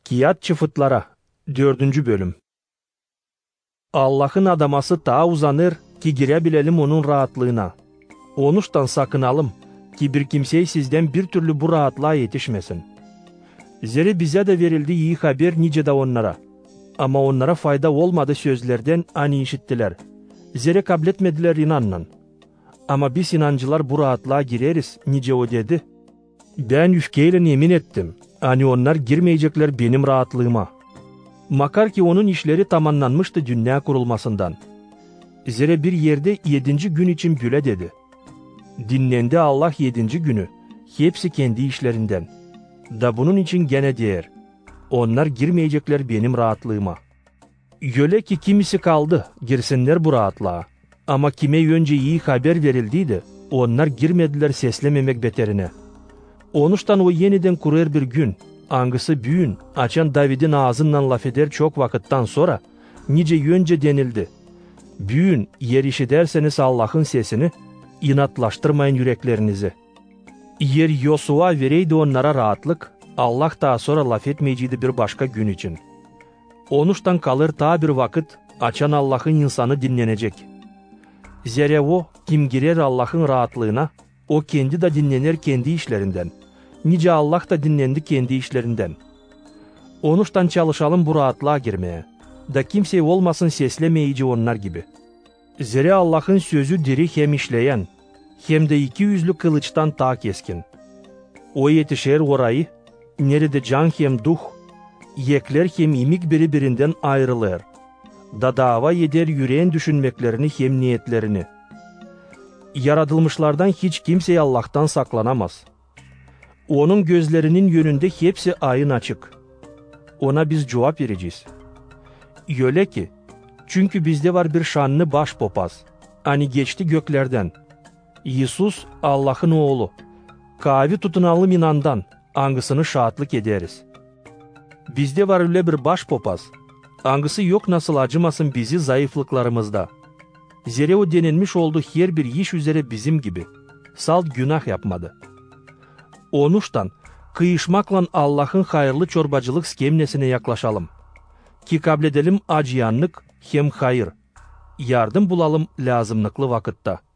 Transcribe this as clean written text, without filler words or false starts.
Kiyat çıfıtlara 4. bölüm. Allah'ın adaması ta uzanır ki girebilelim onun rahatlığına. Onuştan sakınalım ki bir kimsey sizden bir türlü bu rahatlığa yetişmesin. Zira bize de verildi iyi haber nice de onlara. Ama onlara fayda olmadı sözlerden ani işittiler. Zira kabul etmediler inanla. Ama biz inancılar bu rahatlığa gireriz nice o dedi. Ben üfkeyle yemin ettim. Hani onlar girmeyecekler benim rahatlığıma. Makar ki onun işleri tamamlanmıştı dünya kurulmasından. Zira bir yerde 7. gün için böyle dedi. Dinlendi Allah 7. günü. Hepsi kendi işlerinden. Da bunun için gene diyer. Onlar girmeyecekler benim rahatlığıma. Öyle ki kimisi kaldı girsinler bu rahatlığa. Ama kime önce iyi haber verildiydi, onlar girmediler seslememek beterine. Onuştan o yeniden kurar bir gün, angısı büyün, açan David'in ağzından laf eder çok vakitten sonra, nice yönce denildi. Büyün, yer işi derseniz Allah'ın sesini, inatlaştırmayın yüreklerinizi. Yer Yosua vereydi onlara rahatlık, Allah daha sonra laf etmeyeceydi bir başka gün için. Onuştan kalır ta bir vakit, açan Allah'ın insanı dinlenecek. Zira o, kim girer Allah'ın rahatlığına, o kendi de dinlenir kendi işlerinden. Nice Allah da dinlendi kendi işlerinden. Onuştan çalışalım bu rahatlığa girmeye. Da kimse olmasın seslemeyici onlar gibi. Zira Allah'ın sözü diri hem işleyen, hem de 200'lü kılıçtan ta keskin. O yetişer orayı, nerede can hem duh, yekler hem imik birbirinden ayrılır. Da dava eder yüreğin düşünmeklerini hem niyetlerini. Yaratılmışlardan hiç kimse Allah'tan saklanamaz. Onun gözlerinin yönünde hepsi ayın açık. Ona biz cevap vereceğiz. Öyle ki, çünkü bizde var bir şanlı başpapaz. Hani geçti göklerden. Yisus Allah'ın oğlu. Kavi tutunalım inandan, angısını şahatlık ederiz. Bizde var öyle bir başpapaz. Angısı yok nasıl acımasın bizi zayıflıklarımızda. Zira o denilmiş oldu her bir iş üzere bizim gibi. Salt günah yapmadı. Onuştan kıyışmakla Allah'ın hayırlı çorbacılık skemnesine yaklaşalım. Ki kabul edelim acıyanlık hem hayır. Yardım bulalım lazımlıklı vakitte.